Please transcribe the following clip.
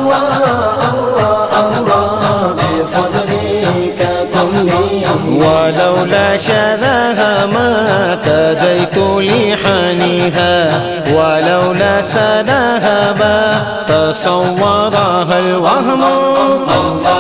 ولولا شذاها ما اهتديت لحانها، ولولا سداها ما تصورها الوهم.